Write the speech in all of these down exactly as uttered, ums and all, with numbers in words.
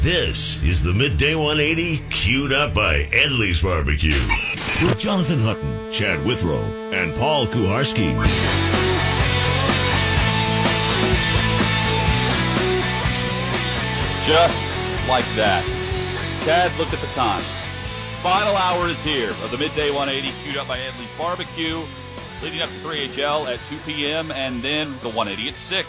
This is the Midday one eighty, queued up by Edley's Barbecue. With Jonathan Hutton, Chad Withrow, and Paul Kuharski. Just like that. Chad, look at the time. Final hour is here of the Midday one eighty, queued up by Edley's Barbecue, leading up to three H L at two p.m. and then the one eighty at six.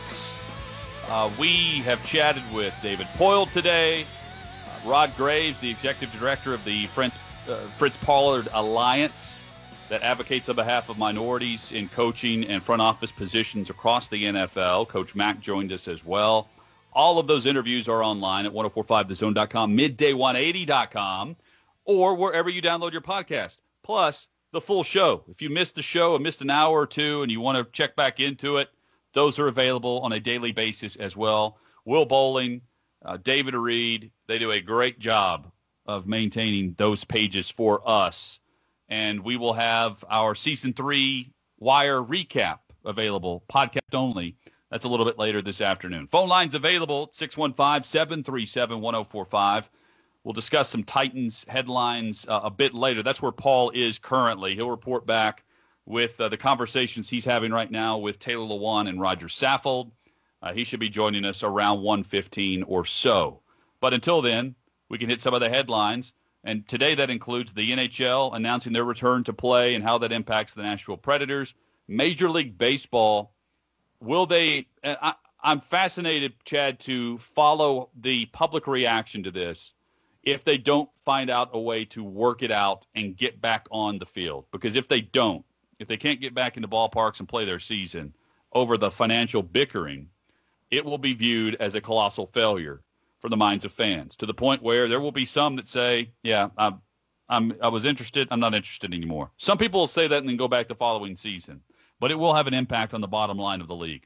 Uh, we have chatted with David Poyle today, uh, Rod Graves, the executive director of the Fritz, uh, Fritz Pollard Alliance that advocates on behalf of minorities in coaching and front office positions across the N F L. Coach Mack joined us as well. All of those interviews are online at ten forty-five the zone dot com, midday one eighty dot com, or wherever you download your podcast. Plus, the full show. If you missed the show or missed an hour or two and you want to check back into it, those are available on a daily basis as well. Will Bowling, uh, David Reed, they do a great job of maintaining those pages for us. And we will have our Season three Wire recap available, podcast only. That's a little bit later this afternoon. Phone lines available, six one five, seven three seven, one oh four five. We'll discuss some Titans headlines uh, a bit later. That's where Paul is currently. He'll report back with uh, the conversations he's having right now with Taylor Lewan and Roger Saffold. Uh, he should be joining us around one fifteen or so. But until then, we can hit some of the headlines. And today that includes the N H L announcing their return to play and how that impacts the Nashville Predators. Major League Baseball, will they – I, I'm fascinated, Chad, to follow the public reaction to this if they don't find out a way to work it out and get back on the field. Because if they don't, if they can't get back into ballparks and play their season over the financial bickering, it will be viewed as a colossal failure for the minds of fans, to the point where there will be some that say, yeah, I'm, I'm, I was interested, I'm not interested anymore. Some people will say that and then go back the following season. But it will have an impact on the bottom line of the league.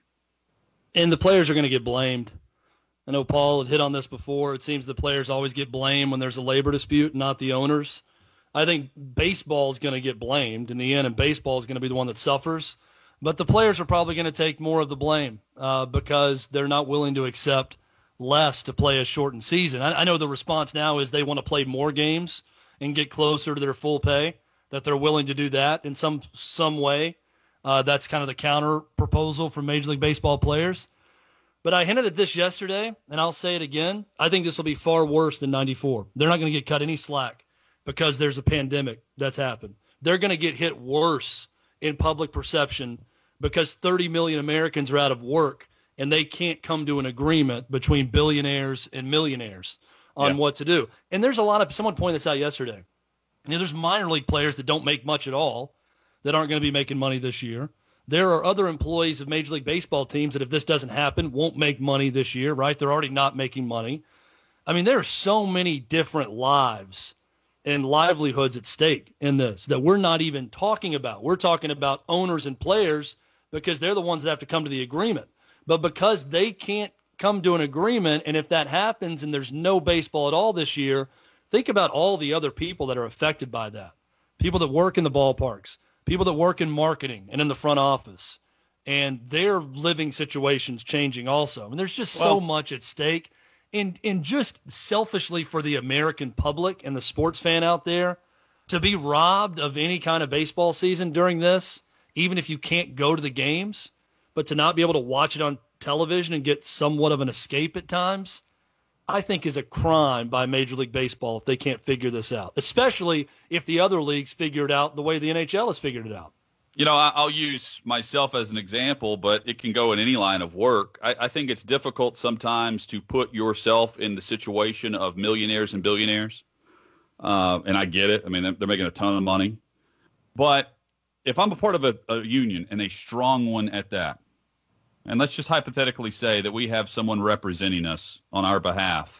And the players are going to get blamed. I know Paul had hit on this before. It seems the players always get blamed when there's a labor dispute, not the owners. I think baseball is going to get blamed in the end, and baseball is going to be the one that suffers. But the players are probably going to take more of the blame uh, because they're not willing to accept less to play a shortened season. I, I know the response now is they want to play more games and get closer to their full pay, that they're willing to do that in some some way. Uh, that's kind of the counter proposal from Major League Baseball players. But I hinted at this yesterday, and I'll say it again. I think this will be far worse than ninety-four. They're not going to get cut any slack because there's a pandemic that's happened. They're going to get hit worse in public perception because thirty million Americans are out of work, and they can't come to an agreement between billionaires and millionaires on yeah. what to do. And there's a lot of – someone pointed this out yesterday. You know, there's minor league players that don't make much at all that aren't going to be making money this year. There are other employees of Major League Baseball teams that if this doesn't happen won't make money this year, right? They're already not making money. I mean, there are so many different lives and livelihoods at stake in this that we're not even talking about. We're talking about owners and players because they're the ones that have to come to the agreement. But because they can't come to an agreement, and if that happens and there's no baseball at all this year, think about all the other people that are affected by that. People that work in the ballparks, people that work in marketing and in the front office, and their living situations changing also. I mean, there's just well, so much at stake. And, and just selfishly for the American public and the sports fan out there, to be robbed of any kind of baseball season during this, even if you can't go to the games, but to not be able to watch it on television and get somewhat of an escape at times, I think is a crime by Major League Baseball if they can't figure this out, especially if the other leagues figure it out the way the N H L has figured it out. You know, I'll use myself as an example, but it can go in any line of work. I, I think it's difficult sometimes to put yourself in the situation of millionaires and billionaires. Uh, and I get it. I mean, they're, they're making a ton of money. But if I'm a part of a, a union, and a strong one at that, and let's just hypothetically say that we have someone representing us on our behalf,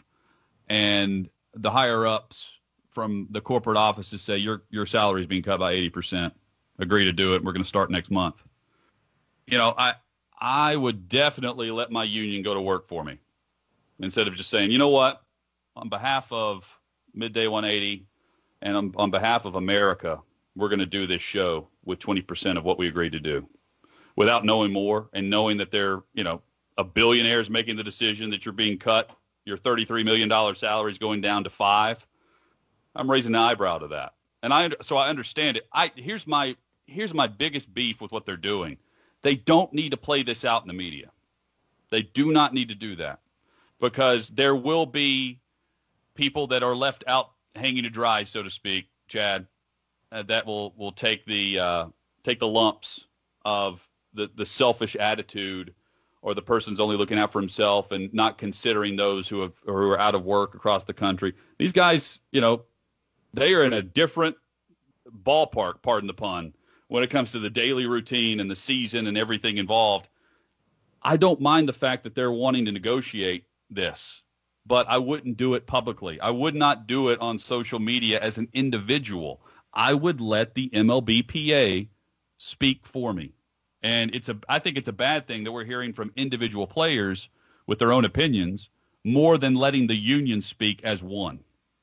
and the higher-ups from the corporate offices say your your salary is being cut by eighty percent. Agree to do it. We're going to start next month. You know, I I would definitely let my union go to work for me instead of just saying, you know what, on behalf of Midday one eighty and on, on behalf of America, we're going to do this show with twenty percent of what we agreed to do, without knowing more and knowing that they're, you know, a billionaire is making the decision that you're being cut Your thirty-three million dollars salary is going down to five. I'm raising an eyebrow to that. And I so I understand it. I here's my here's my biggest beef with what they're doing. They don't need to play this out in the media. They do not need to do that, because there will be people that are left out hanging to dry, so to speak, Chad, uh, that will will take the uh, take the lumps of the the selfish attitude, or the person's only looking out for himself and not considering those who have who are out of work across the country. These guys, you know, they are in a different ballpark, pardon the pun, when it comes to the daily routine and the season and everything involved. I don't mind the fact that they're wanting to negotiate this, but I wouldn't do it publicly. I would not do it on social media as an individual. I would let the M L B P A speak for me. And it's a, I think it's a bad thing that we're hearing from individual players with their own opinions more than letting the union speak as one.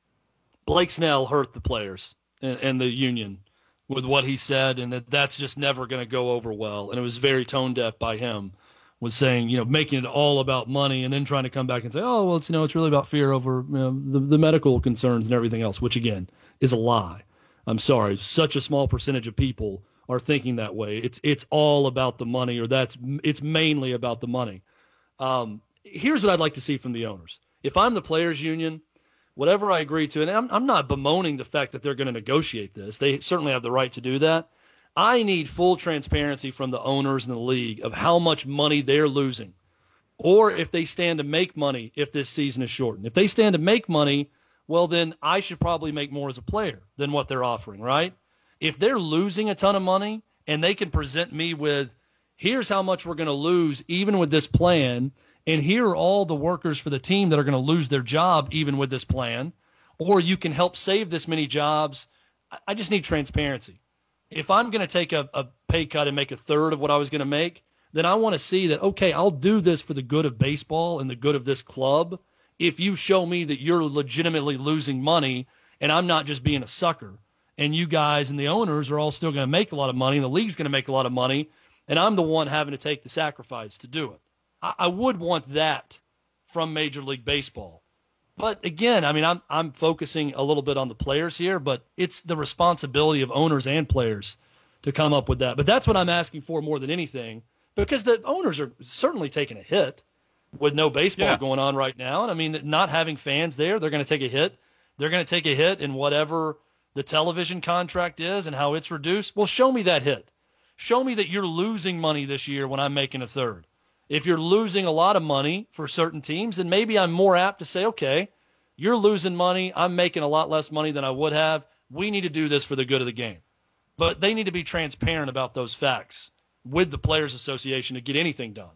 Blake Snell hurt the players and, and the union with what he said, and that that's just never going to go over well. And it was very tone deaf by him, was saying, you know, making it all about money and then trying to come back and say, oh, well, it's, you know, it's really about fear over, you know, the, the medical concerns and everything else, which, again, is a lie. I'm sorry. Such a small percentage of people are thinking that way. It's it's all about the money, or that's it's mainly about the money. Um, here's what I'd like to see from the owners. If I'm the players union, whatever I agree to, and I'm, I'm not bemoaning the fact that they're going to negotiate this. They certainly have the right to do that. I need full transparency from the owners in the league of how much money they're losing, or if they stand to make money if this season is shortened. If they stand to make money, well, then I should probably make more as a player than what they're offering, right? If they're losing a ton of money and they can present me with, here's how much we're going to lose even with this plan, and here are all the workers for the team that are going to lose their job even with this plan, or you can help save this many jobs, I just need transparency. If I'm going to take a, a pay cut and make a third of what I was going to make, then I want to see that, okay, I'll do this for the good of baseball and the good of this club if you show me that you're legitimately losing money and I'm not just being a sucker. And you guys and the owners are all still going to make a lot of money, and the league's going to make a lot of money, and I'm the one having to take the sacrifice to do it. I, I would want that from Major League Baseball. But again, I mean, I'm I'm focusing a little bit on the players here, but it's the responsibility of owners and players to come up with that. But that's what I'm asking for more than anything, because the owners are certainly taking a hit with no baseball yeah. going on right now. And I mean, not having fans there, they're going to take a hit. They're going to take a hit in whatever the television contract is and how it's reduced. Well, show me that hit. Show me that you're losing money this year when I'm making a third. If you're losing a lot of money for certain teams, then maybe I'm more apt to say, okay, you're losing money. I'm making a lot less money than I would have. We need to do this for the good of the game. But they need to be transparent about those facts with the Players Association to get anything done.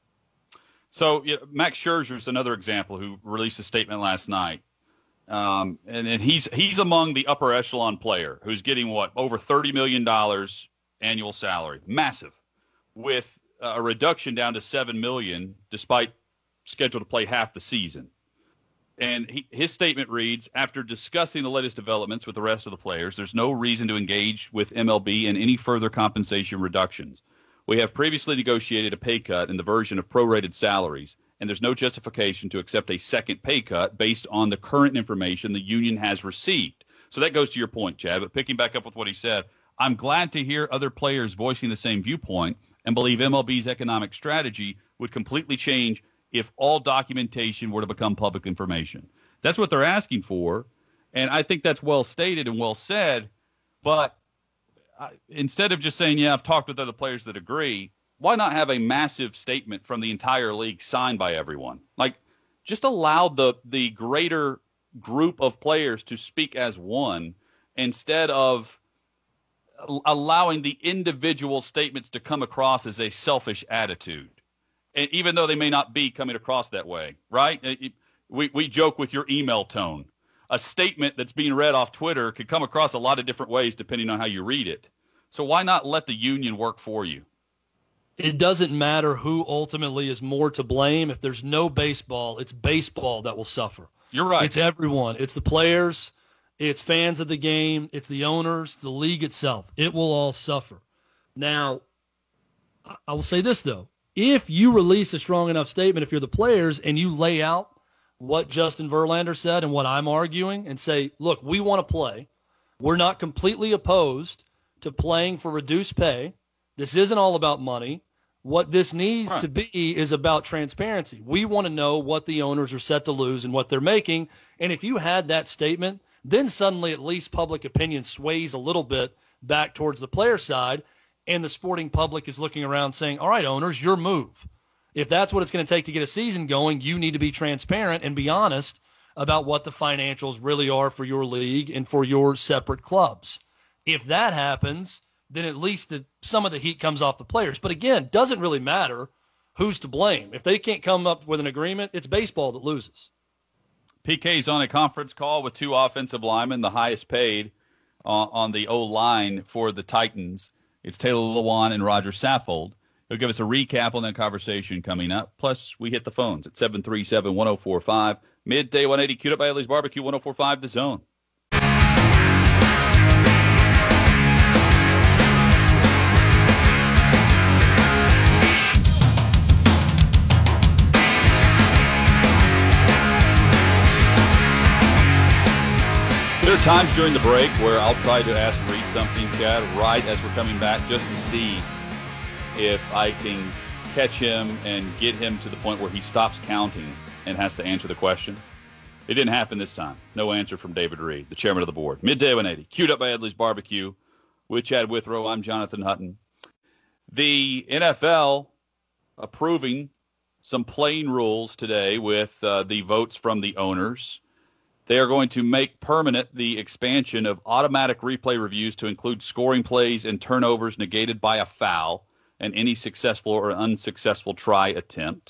So you know, Max Scherzer is another example who released a statement last night. Um, and, and he's he's among the upper echelon player who's getting, what, over thirty million dollars annual salary. Massive. With a reduction down to seven million dollars despite scheduled to play half the season. And he, his statement reads, after discussing the latest developments with the rest of the players, there's no reason to engage with M L B in any further compensation reductions. We have previously negotiated a pay cut in the version of prorated salaries, and there's no justification to accept a second pay cut based on the current information the union has received. So that goes to your point, Chad, but picking back up with what he said, I'm glad to hear other players voicing the same viewpoint and believe M L B's economic strategy would completely change if all documentation were to become public information. That's what they're asking for, and I think that's well stated and well said, but I, instead of just saying, yeah, I've talked with other players that agree, why not have a massive statement from the entire league signed by everyone? Like, just allow the the greater group of players to speak as one instead of allowing the individual statements to come across as a selfish attitude. And even though they may not be coming across that way, right? We we joke with your email tone. A statement that's being read off Twitter could come across a lot of different ways depending on how you read it. So why not let the union work for you? It doesn't matter who ultimately is more to blame. If there's no baseball, it's baseball that will suffer. You're right. It's everyone. It's the players. It's fans of the game. It's the owners, the league itself. It will all suffer. Now, I will say this, though. If you release a strong enough statement, if you're the players, and you lay out what Justin Verlander said and what I'm arguing and say, look, we want to play. We're not completely opposed to playing for reduced pay. This isn't all about money. What this needs right. to be is about transparency. We want to know what the owners are set to lose and what they're making. And if you had that statement, then suddenly at least public opinion sways a little bit back towards the player side, and the sporting public is looking around saying, all right, owners, your move. If that's what it's going to take to get a season going, you need to be transparent and be honest about what the financials really are for your league and for your separate clubs. If that happens, then at least the, some of the heat comes off the players. But again, doesn't really matter who's to blame. If they can't come up with an agreement, it's baseball that loses. P K's on a conference call with two offensive linemen, the highest paid uh, on the O-line for the Titans. It's Taylor Lewan and Roger Saffold. He'll give us a recap on that conversation coming up. Plus, we hit the phones at seven three seven, one oh four five. Midday one eighty, queued up by Ellie's Barbecue, one oh four five The Zone. There are times during the break where I'll try to ask Reed something, Chad, right as we're coming back, just to see if I can catch him and get him to the point where he stops counting and has to answer the question. It didn't happen this time. No answer from David Reed, the chairman of the board. Midday one eighty, queued up by Edley's Barbecue with Chad Withrow. I'm Jonathan Hutton. The N F L approving some playing rules today with uh, the votes from the owners. They are going to make permanent the expansion of automatic replay reviews to include scoring plays and turnovers negated by a foul and any successful or unsuccessful try attempt.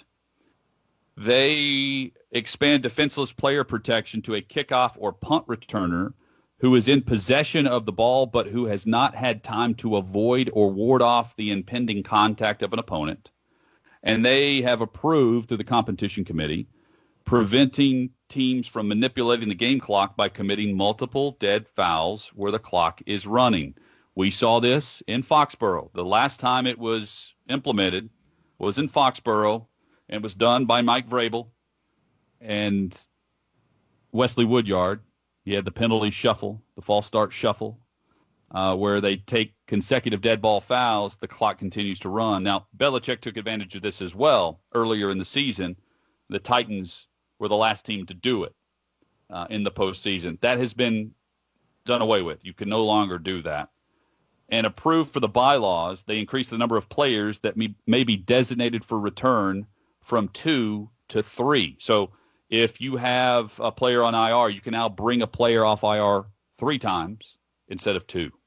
They expand defenseless player protection to a kickoff or punt returner who is in possession of the ball but who has not had time to avoid or ward off the impending contact of an opponent. And they have approved through the competition committee preventing teams from manipulating the game clock by committing multiple dead fouls where the clock is running. We saw this in Foxborough. The last time it was implemented was in Foxborough, and it was done by Mike Vrabel and Wesley Woodyard. He had the penalty shuffle, the false start shuffle, uh, where they take consecutive dead ball fouls, the clock continues to run. Now, Belichick took advantage of this as well earlier in the season. The Titans were the last team to do it uh, in the postseason. That has been done away with. You can no longer do that. And approved for the bylaws, they increased the number of players that may, may be designated for return from two to three. So if you have a player on I R, you can now bring a player off I R three times instead of two.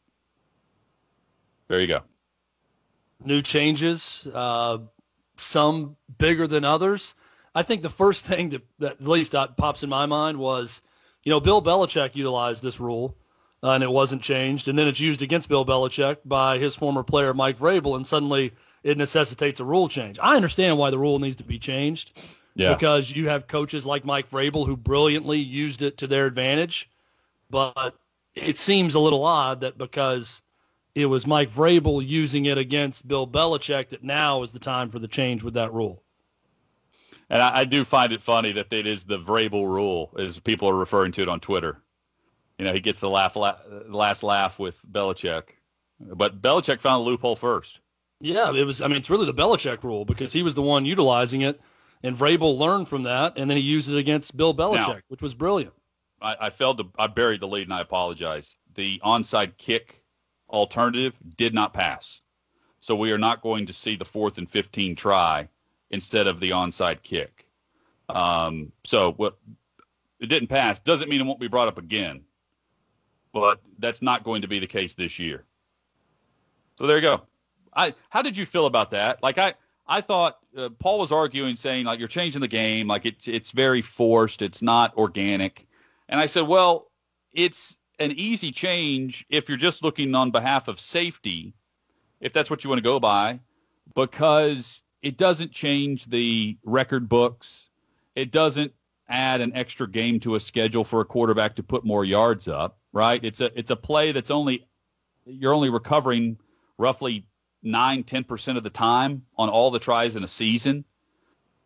There you go. New changes, uh, some bigger than others. I think the first thing that, that at least pops in my mind was, you know, Bill Belichick utilized this rule, uh, and it wasn't changed. And then it's used against Bill Belichick by his former player, Mike Vrabel, and suddenly it necessitates a rule change. I understand why the rule needs to be changed, yeah. because you have coaches like Mike Vrabel who brilliantly used it to their advantage. But it seems a little odd that because it was Mike Vrabel using it against Bill Belichick that now is the time for the change with that rule. And I, I do find it funny that it is the Vrabel rule, as people are referring to it on Twitter. You know, he gets the laugh, la- last laugh with Belichick. But Belichick found the loophole first. Yeah, it was. I mean, it's really the Belichick rule because he was the one utilizing it, and Vrabel learned from that, and then he used it against Bill Belichick, now, which was brilliant. I, I failed to. I buried the lead, and I apologize. The onside kick alternative did not pass, so we are not going to see the fourth and fifteen try instead of the onside kick. Um, so what it didn't pass doesn't mean it won't be brought up again, but that's not going to be the case this year. So there you go. I, how did you feel about that? Like I, I thought uh, Paul was arguing, saying like you're changing the game, like it's it's very forced, it's not organic. And I said, well, it's an easy change if you're just looking on behalf of safety, if that's what you want to go by, because it doesn't change the record books. It doesn't add an extra game to a schedule for a quarterback to put more yards up, right? It's a it's a play that's only you're only recovering roughly nine, ten percent of the time on all the tries in a season.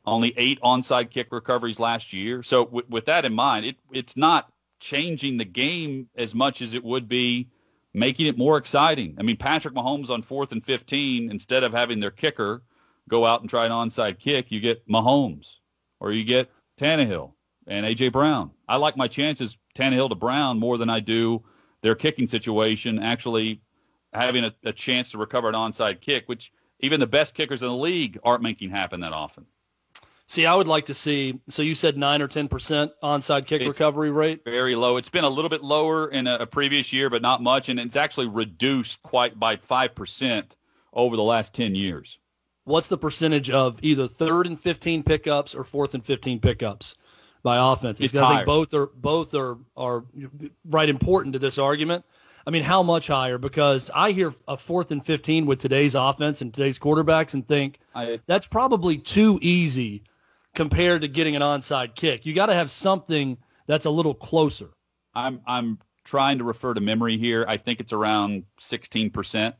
Only eight onside kick recoveries last year. So w- with that in mind, it it's not changing the game as much as it would be making it more exciting. I mean, Patrick Mahomes on fourth and fifteen, instead of having their kicker go out and try an onside kick, you get Mahomes or you get Tannehill and A J. Brown. I like my chances Tannehill to Brown more than I do their kicking situation, actually having a, a chance to recover an onside kick, which even the best kickers in the league aren't making happen that often. See, I would like to see, so you said nine or ten percent onside kick It's recovery rate? Very low. It's been a little bit lower in a, a previous year, but not much, and it's actually reduced quite by five percent over the last ten years. What's the percentage of either third and fifteen pickups or fourth and fifteen pickups by offenses? It's I higher. think both are both are, are right important to this argument. I mean, how much higher? Because I hear a fourth and fifteen with today's offense and today's quarterbacks and think I, that's probably too easy compared to getting an onside kick. You got to have something that's a little closer. I'm I'm trying to refer to memory here. I think it's around sixteen percent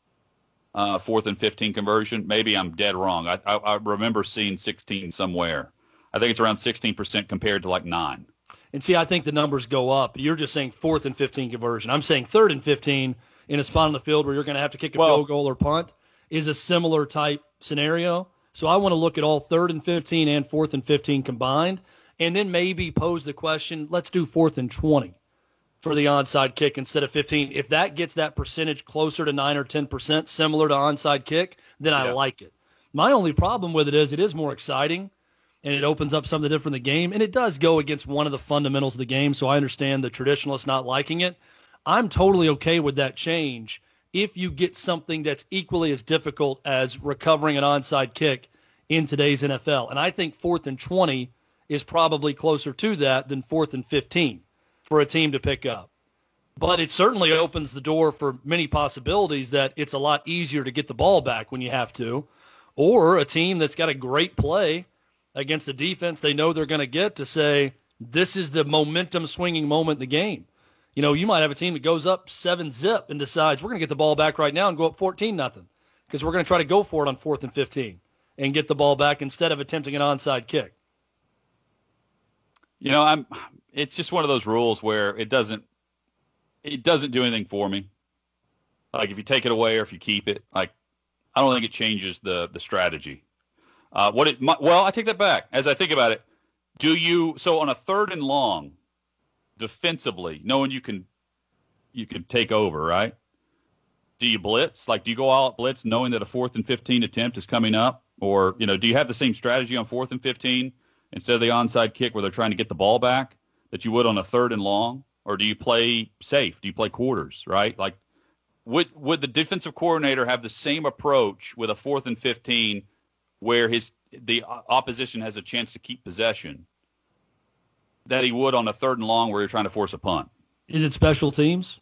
uh, fourth and fifteen conversion. Maybe I'm dead wrong. I, I, I remember seeing sixteen somewhere. I think it's around sixteen percent compared to like nine. And see, I think the numbers go up. You're just saying fourth and fifteen conversion. I'm saying third and fifteen in a spot on the field where you're going to have to kick a well, field goal or punt is a similar type scenario. So I want to look at all third and fifteen and fourth and fifteen combined, and then maybe pose the question, let's do fourth and twenty for the onside kick instead of fifteen. If that gets that percentage closer to nine or ten percent, similar to onside kick, then I yeah. like it. My only problem with it is it is more exciting, and it opens up something different in the game, and it does go against one of the fundamentals of the game, so I understand the traditionalists not liking it. I'm totally okay with that change if you get something that's equally as difficult as recovering an onside kick in today's N F L. And I think fourth and twenty is probably closer to that than fourth and fifteen for a team to pick up. But it certainly opens the door for many possibilities that it's a lot easier to get the ball back when you have to, or a team that's got a great play against a defense they know they're going to get to say, this is the momentum swinging moment in the game. You know, you might have a team that goes up seven zip and decides we're going to get the ball back right now and go up fourteen nothing because we're going to try to go for it on fourth and fifteen and get the ball back instead of attempting an onside kick. You know, I'm. It's just one of those rules where it doesn't it doesn't do anything for me. Like if you take it away or if you keep it, like I don't think it changes the the strategy. Uh, what it well, I take that back. As I think about it, do you so on a third and long, defensively, knowing you can you can take over, right? Do you blitz? Like, do you go all out blitz knowing that a fourth and fifteen attempt is coming up? Or, you know, do you have the same strategy on fourth and fifteen instead of the onside kick where they're trying to get the ball back that you would on a third and long? Or do you play safe? Do you play quarters, right? Like, would would the defensive coordinator have the same approach with a fourth and fifteen where his the opposition has a chance to keep possession that he would on a third and long where you're trying to force a punt? Is it special teams?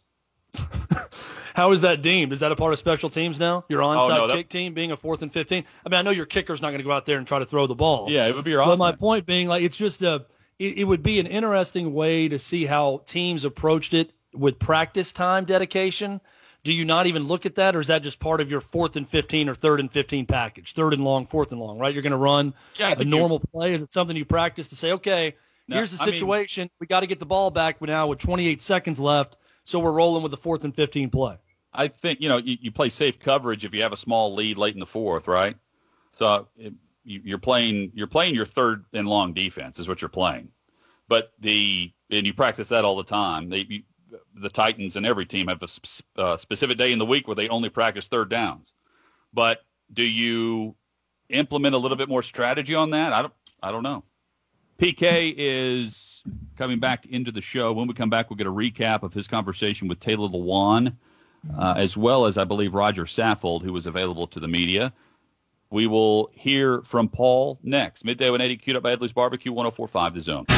How is that deemed? Is that a part of special teams now? Your onside oh, no, that... kick team being a fourth and fifteen? I mean, I know your kicker's not going to go out there and try to throw the ball. Yeah, it would be your But offense. my point being, like, it's just a it, it would be an interesting way to see how teams approached it with practice time dedication. Do you not even look at that, or is that just part of your fourth and fifteen or third and fifteen package? Third and long, fourth and long, right? You're going to run yeah, a normal you... play. Is it something you practice to say, okay, no, here's the I situation. Mean, we got to get the ball back now with twenty-eight seconds left, so we're rolling with the fourth and fifteen play. I think, you know, you, you play safe coverage if you have a small lead late in the fourth, right? So it, you, you're playing you're playing your third and long defense is what you're playing. But the and you practice that all the time. They, you, the Titans and every team have a sp- uh, specific day in the week where they only practice third downs. But do you implement a little bit more strategy on that? I don't I don't know. P K is coming back into the show. When we come back, we'll get a recap of his conversation with Taylor Lewan, uh, as well as, I believe, Roger Saffold, who was available to the media. We will hear from Paul next. Midday one eighty, queued up by Edley's Barbecue, one oh four point five The Zone.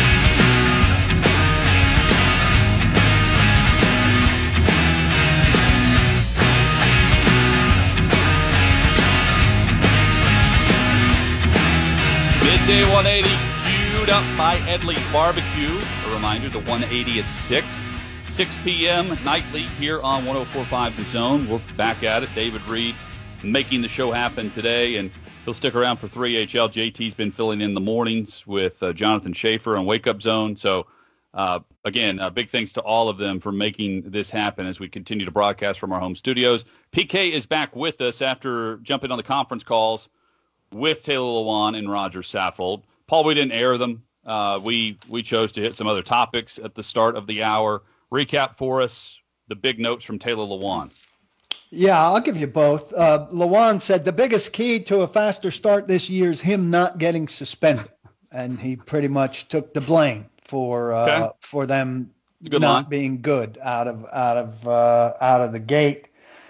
Midday one eighty, queued up by Edley's Barbecue. A reminder, the one eighty at six. six p.m. nightly here on one oh four point five The Zone. We're back at it. David Reed making the show happen today. And He'll stick around for three H L. J T's been filling in the mornings with uh, Jonathan Schaefer on Wake Up Zone. So, uh, again, uh, big thanks to all of them for making this happen as we continue to broadcast from our home studios. P K is back with us after jumping on the conference calls with Taylor Lewan and Roger Saffold. Paul, we didn't air them. Uh, we we chose to hit some other topics at the start of the hour. Recap for us the big notes from Taylor Lewan. Yeah, I'll give you both. Uh, Lewan said the biggest key to a faster start this year is him not getting suspended, and he pretty much took the blame for uh, okay. for them not line. being good out of out of uh, out of the gate.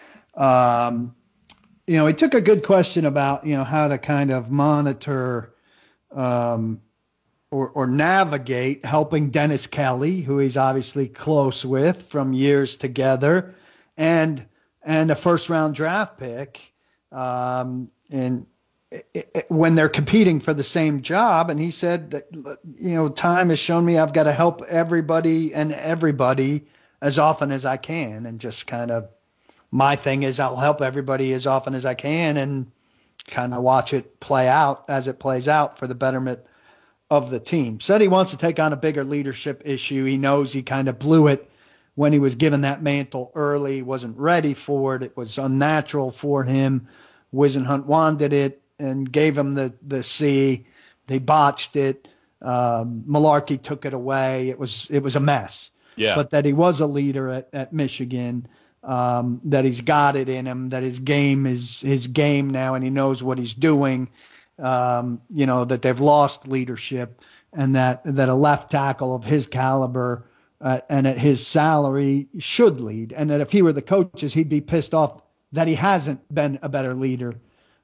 Um, you know, he took a good question about you know how to kind of monitor um, or or navigate helping Dennis Kelly, who he's obviously close with from years together, and and a first-round draft pick, um, and it, it, when they're competing for the same job. And he said, that, you know, time has shown me I've got to help everybody and everybody as often as I can. And just kind of my thing is I'll help everybody as often as I can and kind of watch it play out as it plays out for the betterment of the team. Said he wants to take on a bigger leadership issue. He knows he kind of blew it when he was given that mantle early, wasn't ready for it. It was unnatural for him. Whisenhunt wanted it and gave him the, the C. They botched it. Um, Malarkey took it away. It was it was a mess. Yeah. But that he was a leader at, at Michigan, um, that he's got it in him, that his game is his game now and he knows what he's doing, um, you know, that they've lost leadership and that, that a left tackle of his caliber Uh, and at his salary should lead, and that if he were the coaches, he'd be pissed off that he hasn't been a better leader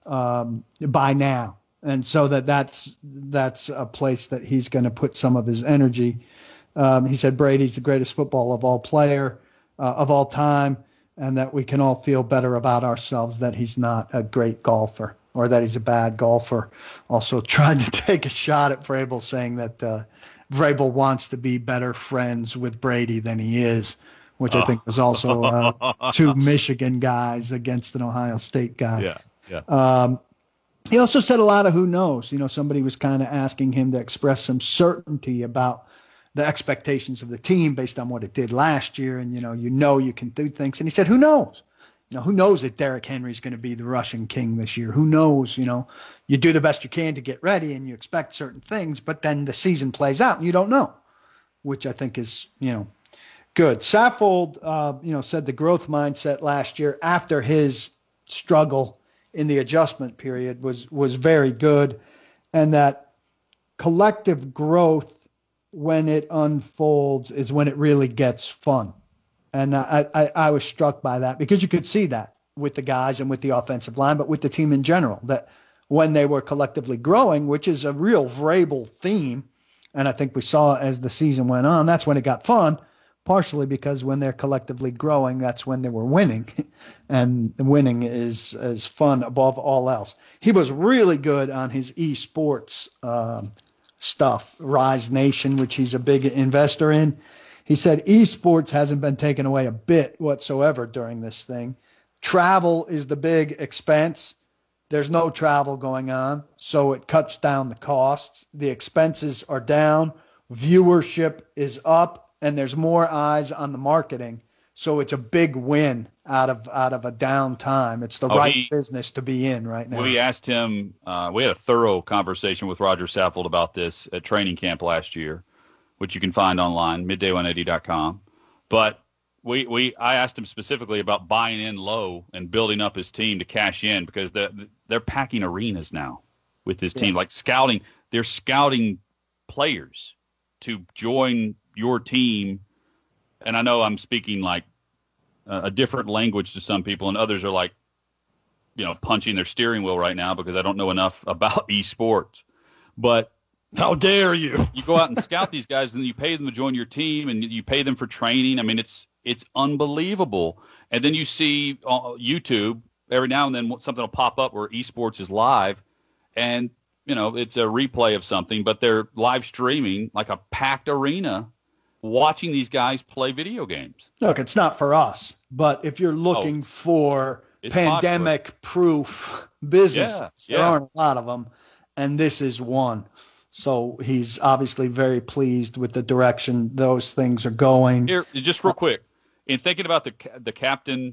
um, by now. And so that that's that's a place that he's going to put some of his energy. Um, he said Brady's the greatest football of all player uh, of all time, and that we can all feel better about ourselves that he's not a great golfer or that he's a bad golfer. Also tried to take a shot at Vrabel, saying that uh, Vrabel wants to be better friends with Brady than he is, which oh. I think was also uh, two Michigan guys against an Ohio State guy. Yeah, yeah. Um, he also said a lot of who knows. You know, somebody was kind of asking him to express some certainty about the expectations of the team based on what it did last year. And, you know, you know you can do things. And he said, who knows? You know, who knows that Derrick Henry's going to be the rushing king this year? Who knows? You know, you do the best you can to get ready and you expect certain things, but then the season plays out and you don't know, which I think is, you know, good. Saffold, uh, you know, said the growth mindset last year after his struggle in the adjustment period was, was very good, and that collective growth when it unfolds is when it really gets fun. And I, I, I was struck by that because you could see that with the guys and with the offensive line, but with the team in general, that when they were collectively growing, which is a real Vrabel theme, and I think we saw as the season went on, that's when it got fun, partially because when they're collectively growing, that's when they were winning, and winning is, is fun above all else. He was really good on his esports um, stuff, Rise Nation, which he's a big investor in. He said esports hasn't been taken away a bit whatsoever during this thing. Travel is the big expense. There's no travel going on, so it cuts down the costs. The expenses are down. Viewership is up, and there's more eyes on the marketing. So it's a big win out of out of a down time. It's the oh, right he, business to be in right now. We asked him, uh, we had a thorough conversation with Roger Saffold about this at training camp last year, which you can find online, midday one eighty dot com. But we, we I asked him specifically about buying in low and building up his team to cash in, because they're, they're packing arenas now with his team, yeah. like scouting. They're scouting players to join your team. And I know I'm speaking like uh, a different language to some people, and others are like, you know, punching their steering wheel right now because I don't know enough about esports. But how dare you? You go out and scout these guys, and you pay them to join your team, and you pay them for training. I mean, it's it's unbelievable. And then you see uh, YouTube every now and then something will pop up where esports is live, and you know it's a replay of something, but they're live streaming like a packed arena, watching these guys play video games. Look, it's not for us, but if you're looking oh. for pandemic-proof businesses. Yeah, There yeah. aren't a lot of them, and this is one. So he's obviously very pleased with the direction those things are going. Here, just real quick, in thinking about the ca- the captain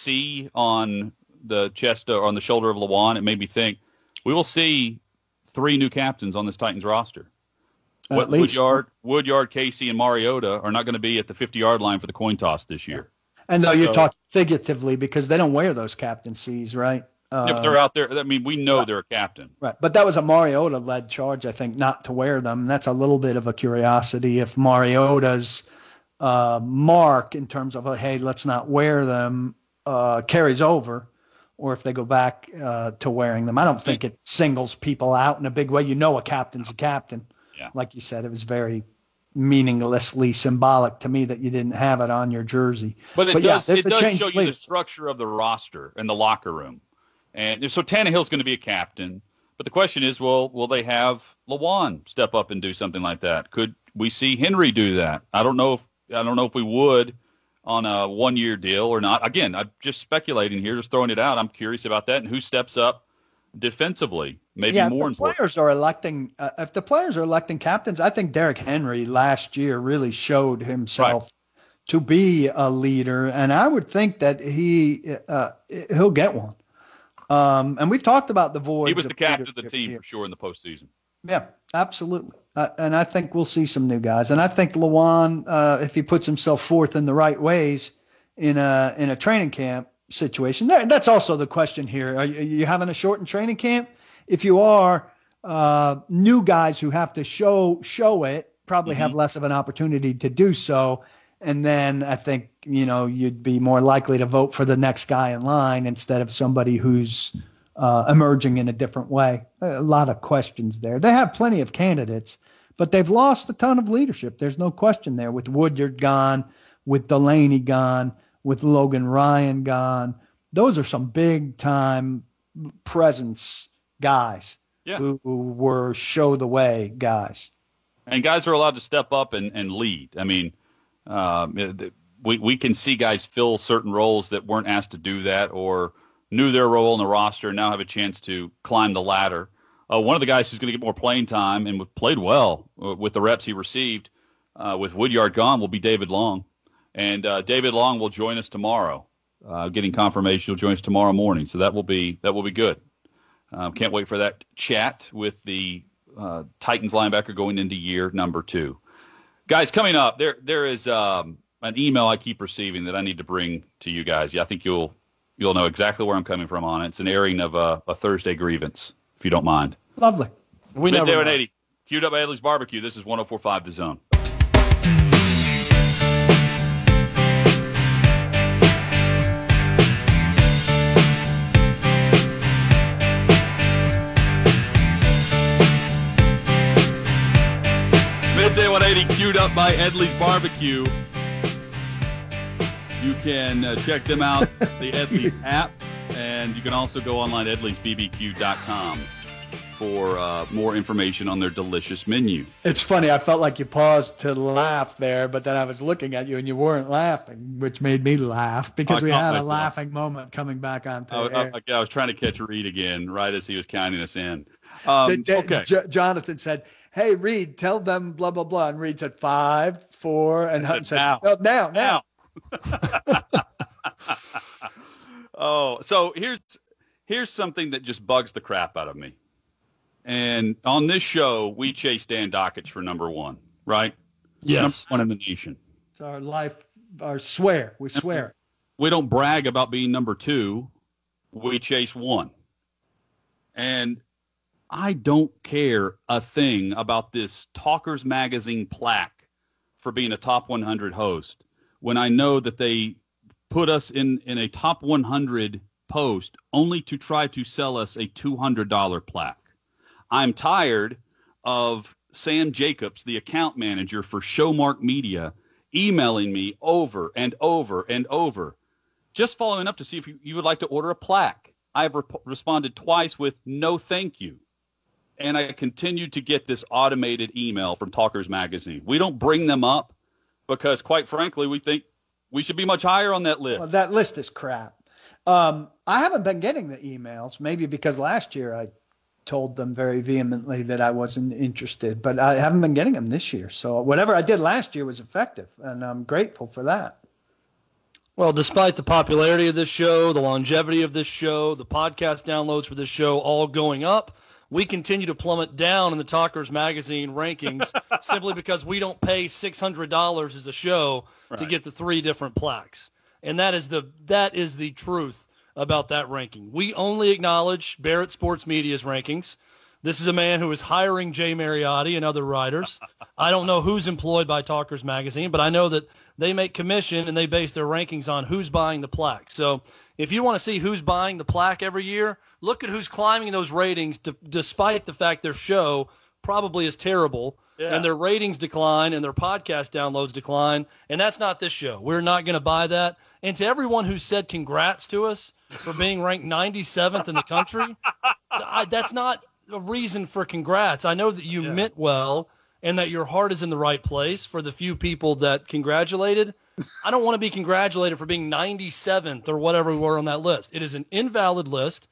C on the chest or on the shoulder of Lewan, it made me think we will see three new captains on this Titans roster. At What, least. Woodyard, Woodyard, Casey, and Mariota are not going to be at the fifty-yard line for the coin toss this year. And though you're So- talking figuratively because they don't wear those captaincies, right? Uh, Yeah, but they're out there. I mean, we know they're a captain. Right. But that was a Mariota-led charge, I think, not to wear them. That's a little bit of a curiosity if Mariota's uh, mark in terms of, hey, let's not wear them, uh, carries over, or if they go back uh, to wearing them. I don't think it singles people out in a big way. You know a captain's a captain. Yeah. Like you said, it was very meaninglessly symbolic to me that you didn't have it on your jersey. But it But yeah, does there's it a does change show of you the leadership. structure of the roster and the locker room. And so Tannehill's going to be a captain. But the question is, well, will they have Lewan step up and do something like that? Could we see Henry do that? I don't know if I don't know if we would on a one-year deal or not. Again, I'm just speculating here, just throwing it out. I'm curious about that and who steps up defensively, maybe yeah, more if the important. players are electing, uh, if the players are electing captains, I think Derrick Henry last year really showed himself to be a leader, and I would think that he uh, he'll get one. Um, and we've talked about the void. He was the captain of the team for sure in the postseason. Yeah, absolutely. Uh, and I think we'll see some new guys. And I think Lewan, uh, if he puts himself forth in the right ways in a in a training camp situation, that, that's also the question here. Are you, are you having a shortened training camp? If you are, uh, new guys who have to show show it probably Mm-hmm. have less of an opportunity to do so. And then I think, you know, you'd be more likely to vote for the next guy in line instead of somebody who's uh, emerging in a different way. A lot of questions there. They have plenty of candidates, but they've lost a ton of leadership. There's no question there with Woodyard gone, with Delaney gone, with Logan Ryan gone. Those are some big time presence guys Yeah. who, who were show the way guys. And guys are allowed to step up and, and lead. I mean, um, we we can see guys fill certain roles that weren't asked to do that or knew their role in the roster and now have a chance to climb the ladder. Uh, one of the guys who's going to get more playing time and played well uh, with the reps he received uh, with Woodyard gone will be David Long. And uh, David Long will join us tomorrow, uh, getting confirmation he'll join us tomorrow morning. So that will be that will be good. Um, can't wait for that chat with the uh, Titans linebacker going into year number two. Guys, coming up, there there is um, an email I keep receiving that I need to bring to you guys. Yeah, I think you'll you'll know exactly where I'm coming from on it. It's an airing of a, a Thursday grievance, if you don't mind. Lovely. We never Midday know. one eighty, queued up by Edley's Barbecue. This is one oh four point five The Zone. Midday one eighty, queued up by Edley's Barbecue. You can uh, check them out, the Edley's app, and you can also go online at edleys b b q dot com for uh, more information on their delicious menu. It's funny. I felt like you paused to laugh there, but then I was looking at you and you weren't laughing, which made me laugh because I we caught had myself. a laughing moment coming back onto I, the air. I, I was trying to catch Reed again right as he was counting us in. Um, The- the- okay. J- Jonathan said, "Hey, Reed, tell them blah, blah, blah." And Reed said, five, four, and Hutton said, now. "Oh, now, now. Now. Oh, so here's here's something that just bugs the crap out of me. And on this show, we chase Dan Dockich for number one, right? Yes. Number one in the nation. It's our life, our swear. We swear. We don't brag about being number two. We chase one. And I don't care a thing about this Talkers Magazine plaque for being a top one hundred host when I know that they put us in, in a top one hundred post only to try to sell us a two hundred dollars plaque. I'm tired of Sam Jacobs, the account manager for Showmark Media, emailing me over and over and over, just following up to see if you, you would like to order a plaque. I've re- responded twice with no thank you. And I continue to get this automated email from Talkers Magazine. We don't bring them up because, quite frankly, we think we should be much higher on that list. Well, that list is crap. Um, I haven't been getting the emails, maybe because last year I told them very vehemently that I wasn't interested, but I haven't been getting them this year. So whatever I did last year was effective, and I'm grateful for that. Well, despite the popularity of this show, the longevity of this show, the podcast downloads for this show all going up, we continue to plummet down in the Talkers Magazine rankings simply because we don't pay six hundred dollars as a show right. to get the three different plaques. And that is the that is the truth about that ranking. We only acknowledge Barrett Sports Media's rankings. This is a man who is hiring Jay Mariotti and other writers. I don't know who's employed by Talkers Magazine, but I know that they make commission and they base their rankings on who's buying the plaque. So if you want to see who's buying the plaque every year, look at who's climbing those ratings d- despite the fact their show probably is terrible. Yeah. And their ratings decline and their podcast downloads decline. And that's not this show. We're not going to buy that. And to everyone who said congrats to us for being ranked ninety-seventh in the country, I, that's not a reason for congrats. I know that you yeah. meant well and that your heart is in the right place for the few people that congratulated. I don't want to be congratulated for being ninety-seventh or whatever we were on that list. It is an invalid list.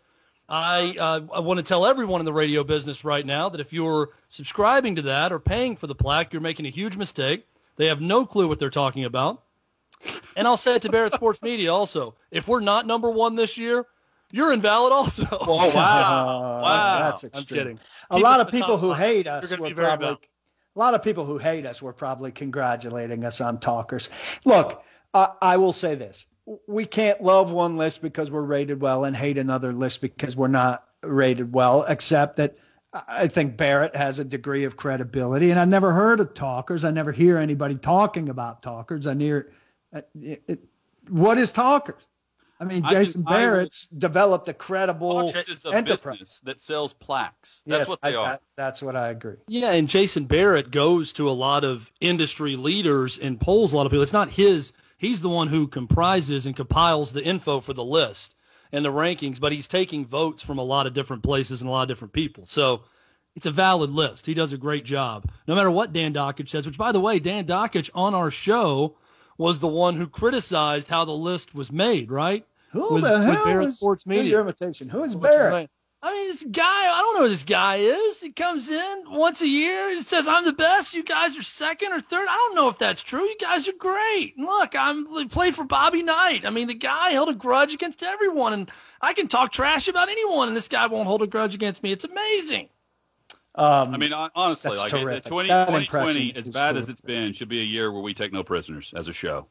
I, uh, I want to tell everyone in the radio business right now that if you're subscribing to that or paying for the plaque, you're making a huge mistake. They have no clue what they're talking about. And I'll say it to Barrett Sports Media also. If we're not number one this year, you're invalid also. Oh, wow. Wow. That's extreme. I'm kidding. A Keep lot us of people who line. hate us were were probably a lot of people who hate us were probably congratulating us on Talkers. Look, uh, I will say this. We can't love one list because we're rated well and hate another list because we're not rated well, except that I think Barrett has a degree of credibility. And I've never heard of Talkers. I never hear anybody talking about Talkers. I near it, it, what is Talkers? I mean, Jason I, Barrett's I, developed a credible it's a enterprise business that sells plaques. That's yes, what they I, are. I, that's what I agree. Yeah, and Jason Barrett goes to a lot of industry leaders and polls a lot of people. It's not his. He's the one who comprises and compiles the info for the list and the rankings, but he's taking votes from a lot of different places and a lot of different people. So it's a valid list. He does a great job, no matter what Dan Dockich says, which, by the way, Dan Dockich on our show was the one who criticized how the list was made, right? Who with, the hell with Barrett is Sports Media. your invitation? Who is Barrett? I mean, this guy, I don't know who this guy is. He comes in once a year. He says, I'm the best. You guys are second or third. I don't know if that's true. You guys are great. And look, I'm played for Bobby Knight. I mean, the guy held a grudge against everyone, and I can talk trash about anyone, and this guy won't hold a grudge against me. It's amazing. Um, I mean, honestly, like terrific. twenty twenty, as bad as it's been, should be a year where we take no prisoners as a show.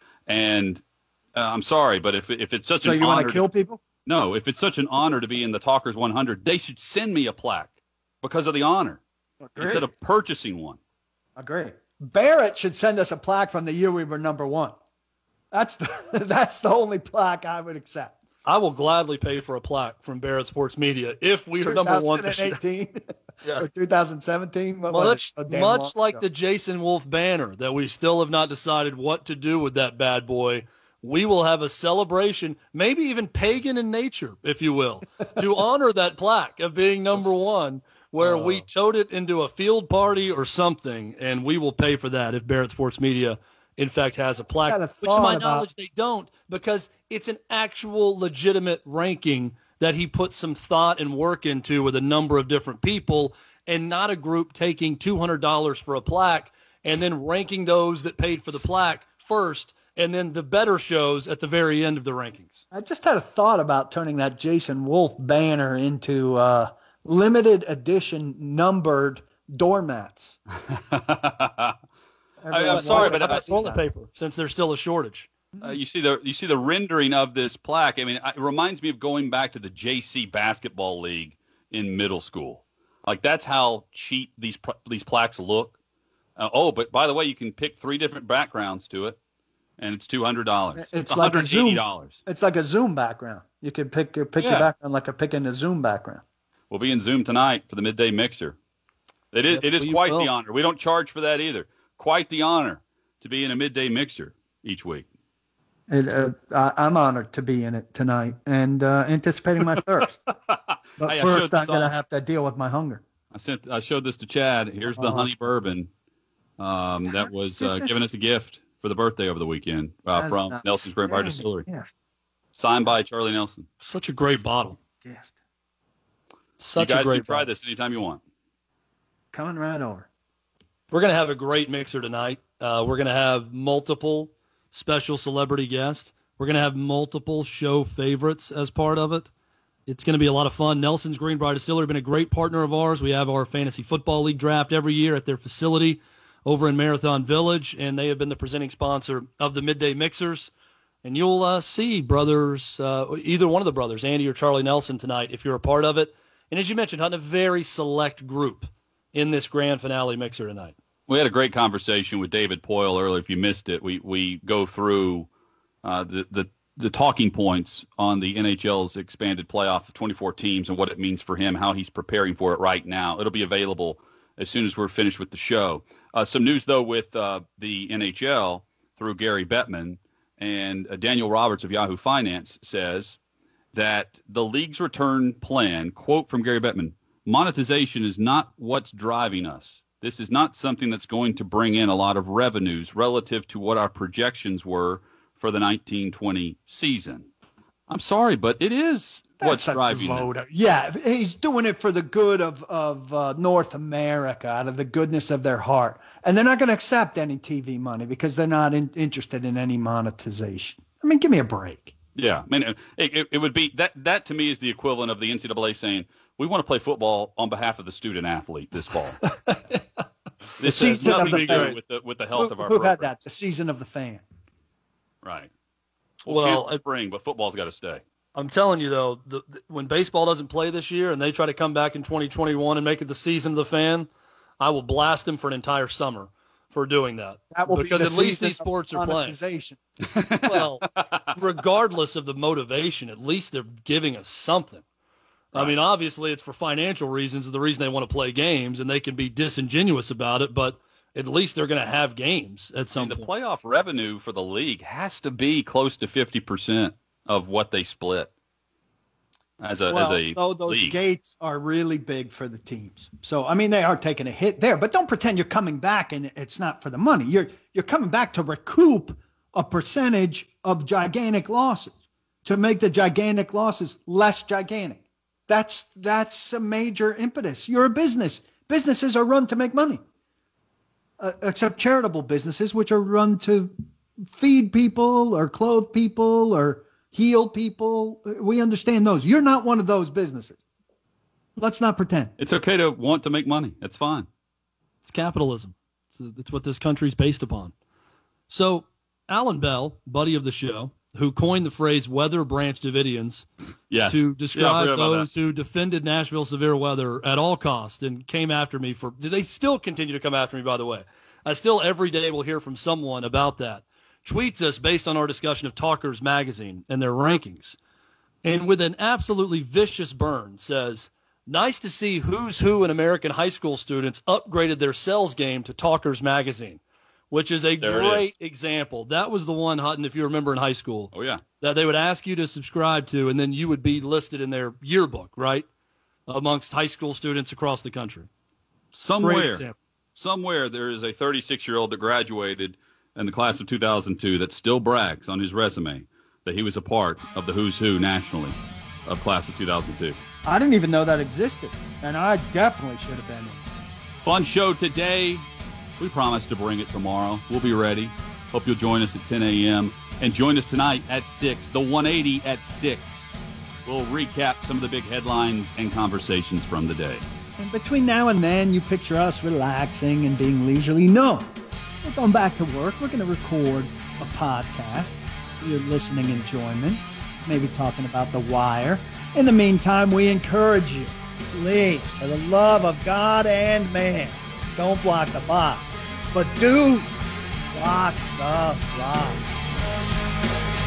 And uh, I'm sorry, but if if it's such so an you honor want to kill people? No, if it's such an honor to be in the Talkers one hundred, they should send me a plaque because of the honor Agreed. Instead of purchasing one. Agree. Barrett should send us a plaque from the year we were number one. That's the that's the only plaque I would accept. I will gladly pay for a plaque from Barrett Sports Media if we are number one this year. twenty eighteen yeah. or two thousand seventeen. What much was much like ago. the Jason Wolf banner that we still have not decided what to do with that bad boy. We will have a celebration, maybe even pagan in nature, if you will, to honor that plaque of being number one, where uh, we tote it into a field party or something, and we will pay for that if Barrett Sports Media, in fact, has a plaque, which to my knowledge about... they don't, because it's an actual legitimate ranking that he put some thought and work into with a number of different people, and not a group taking two hundred dollars for a plaque and then ranking those that paid for the plaque first, and then the better shows at the very end of the rankings. I just had a thought about turning that Jason Wolf banner into uh, limited edition numbered doormats. I, I'm sorry, but about toilet paper, since there's still a shortage. Uh, you see the you see the rendering of this plaque. I mean, it reminds me of going back to the J C basketball league in middle school. Like that's how cheap these these plaques look. Uh, oh, but by the way, you can pick three different backgrounds to it. And it's two hundred dollars. It's, it's like one hundred eighty dollars. A Zoom, it's like a Zoom background. You can pick pick yeah. your background like a picking a Zoom background. We'll be in Zoom tonight for the midday mixer. It is, it is quite the honor. We don't charge for that either. Quite the honor to be in a midday mixer each week. It, uh, I, I'm honored to be in it tonight and uh, anticipating my thirst. But hey, first, I'm going to have to deal with my hunger. I sent. I showed this to Chad. Here's the uh, honey bourbon um, that was uh, given us a gift for the birthday over the weekend uh, from Nelson Spring Bar Distillery. Yeah. Signed by Charlie Nelson. Such a great bottle. Yes. Such you guys a great can try bottle. this anytime you want. Coming right over. We're going to have a great mixer tonight. Uh, we're going to have multiple special celebrity guests. We're going to have multiple show favorites as part of it. It's going to be a lot of fun. Nelson's Greenbrier Distillery has been a great partner of ours. We have our Fantasy Football League draft every year at their facility over in Marathon Village, and they have been the presenting sponsor of the Midday Mixers. And you'll uh, see brothers, uh, either one of the brothers, Andy or Charlie Nelson, tonight if you're a part of it. And as you mentioned, Hutton, a very select group in this grand finale mixer tonight. We had a great conversation with David Poyle earlier. If you missed it, we we go through uh, the, the the talking points on the N H L's expanded playoff of twenty-four teams and what it means for him, how he's preparing for it right now. It'll be available as soon as we're finished with the show. Uh, some news, though, with uh, the N H L through Gary Bettman. And uh, Daniel Roberts of Yahoo Finance says that the league's return plan, quote from Gary Bettman, monetization is not what's driving us. This is not something that's going to bring in a lot of revenues relative to what our projections were for the nineteen twenty season. I'm sorry, but it is what's driving it. Yeah, he's doing it for the good of, of uh, North America, out of the goodness of their heart. And they're not going to accept any T V money because they're not in, interested in any monetization. I mean, give me a break. Yeah, I mean, it, it, it would be that that to me is the equivalent of the N C double A saying, we want to play football on behalf of the student athlete this fall. This has nothing to do with the, with the health who, of our Who program. had that? The season of the fan. Right. Well, Well, here's the spring, but football's got to stay. I'm telling you, though, the, the, when baseball doesn't play this year and they try to come back in twenty twenty-one and make it the season of the fan, I will blast them for an entire summer for doing that. That will because be at the least season these sports of are playing. monetization. Well, regardless of the motivation, at least they're giving us something. Right. I mean, obviously it's for financial reasons, the reason they want to play games, and they can be disingenuous about it, but at least they're going to have games at some I mean, point. the playoff revenue for the league has to be close to fifty percent of what they split as a well, as a though those league. gates are really big for the teams. So, I mean, they are taking a hit there, but don't pretend you're coming back and it's not for the money. You're you're coming back to recoup a percentage of gigantic losses, to make the gigantic losses less gigantic. That's that's a major impetus. You're a business. Businesses are run to make money. Uh, except charitable businesses, which are run to feed people or clothe people or heal people. We understand those. You're not one of those businesses. Let's not pretend. It's okay to want to make money. That's fine. It's capitalism. It's, it's what this country's based upon. So Alan Bell, buddy of the show, who coined the phrase weather branch Davidians Yes. to Yeah, I describe forgot about those who defended Nashville severe weather at all costs and came after me for – they still continue to come after me, by the way. I still every day will hear from someone about that. Tweets us based on our discussion of Talkers Magazine and their rankings. And with an absolutely vicious burn says, nice to see who's who in American high school students upgraded their sales game to Talkers Magazine, which is a There it great is. example. That was the one, Hutton, if you remember in high school, Oh, yeah. that they would ask you to subscribe to, and then you would be listed in their yearbook, right, amongst high school students across the country. Great Somewhere, example. somewhere there is a thirty-six-year-old that graduated in the class of two thousand two that still brags on his resume that he was a part of the who's who nationally of class of two thousand two. I didn't even know that existed, and I definitely should have been in. Fun show today. We promise to bring it tomorrow. We'll be ready. Hope you'll join us at ten a.m. and join us tonight at six. The one eighty at six. We'll recap some of the big headlines and conversations from the day. And between now and then, you picture us relaxing and being leisurely. No, we're going back to work. We're going to record a podcast for your listening enjoyment, maybe talking about The Wire. In the meantime, we encourage you, please, for the love of God and man, don't block the box, but do block the block.